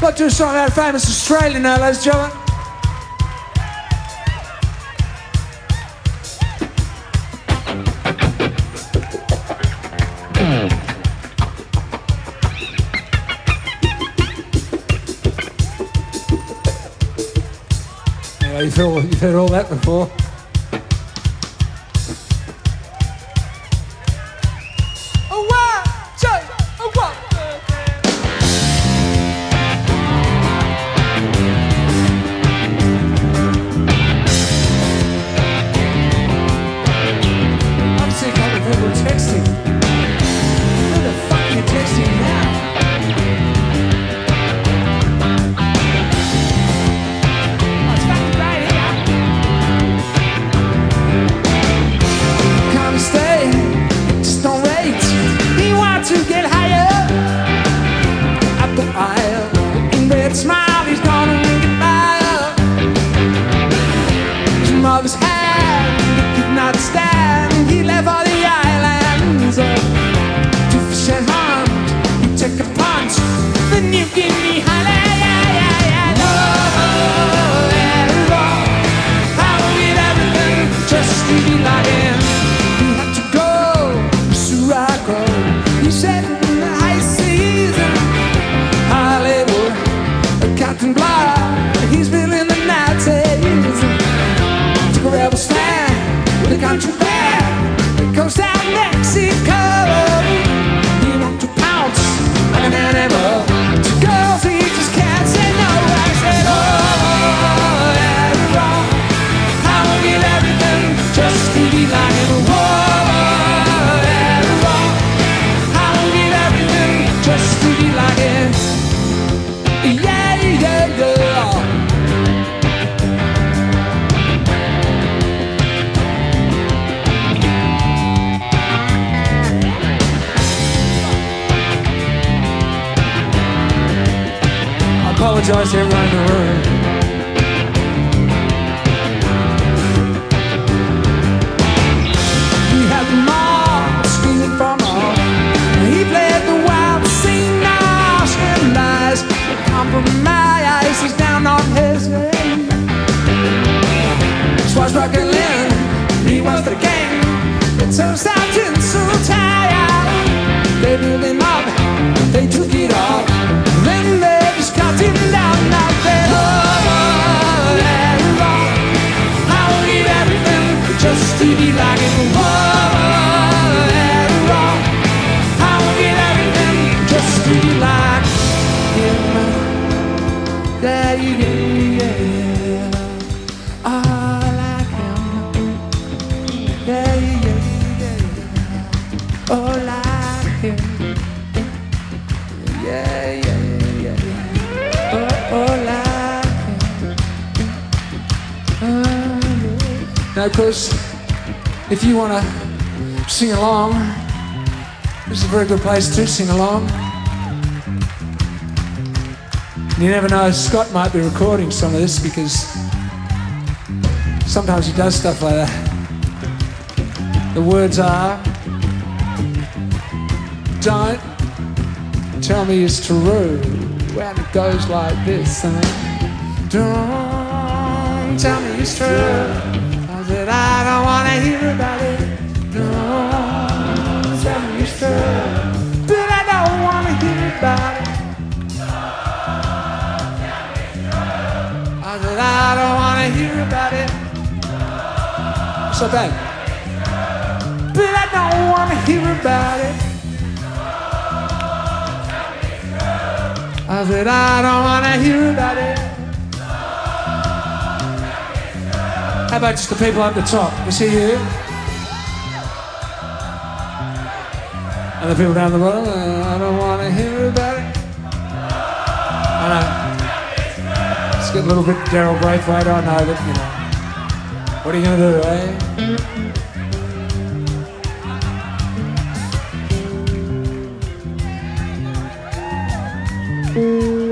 Got to do a song about a famous Australian now, ladies and gentlemen. Yeah, you've heard all that before. Apologize to everyone in the room. We had the mob screaming from all. He played the wild scene now, and lies. Compromise, he's down on his way. Swashbuckling, he was the king. It turns out it's so tired. They built him up, they took it off. Then they just cut him down. Now they all and wrong. I will leave everything just to be like it. All and wrong. I will leave everything just to be like him. Yeah, yeah. I like him. Yeah. Oh, like him. Yeah. Now, of course, if you want to sing along, this is a very good place to sing along. You never know, Scott might be recording some of this because sometimes he does stuff like that. The words are, don't tell me it's true, and it goes like this. Don't tell me it's true. That I don't want to hear about it. Don't tell me it's true. But I don't want to hear about it. I said I don't want to hear about it. So bad. But I don't want to hear about it. I said I don't want to hear about it. How about just the people up the top? We see you. And the people down the bottom. I don't want to hear about it. I know. It's getting a little bit Daryl Braithwaite, I know, but you know. What are you going to do, eh?